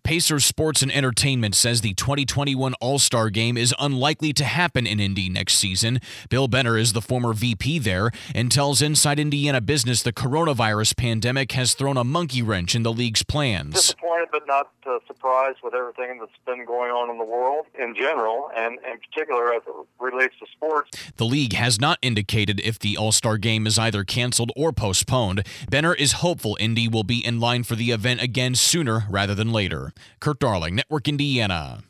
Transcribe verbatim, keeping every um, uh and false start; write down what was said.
Pacers Sports and Entertainment says the twenty twenty-one All-Star Game is unlikely to happen in Indy next season. Bill Benner is the former V P there and tells Inside Indiana Business the coronavirus pandemic has thrown a monkey wrench in the league's plans. Disappointed but not uh, surprised with everything that's been going on in the world in general, and in particular as it relates to sports. The league has not indicated if the All-Star Game is either canceled or postponed. Benner is hopeful Indy will be in line for the event again sooner rather than later. Kurt Darling, Network Indiana.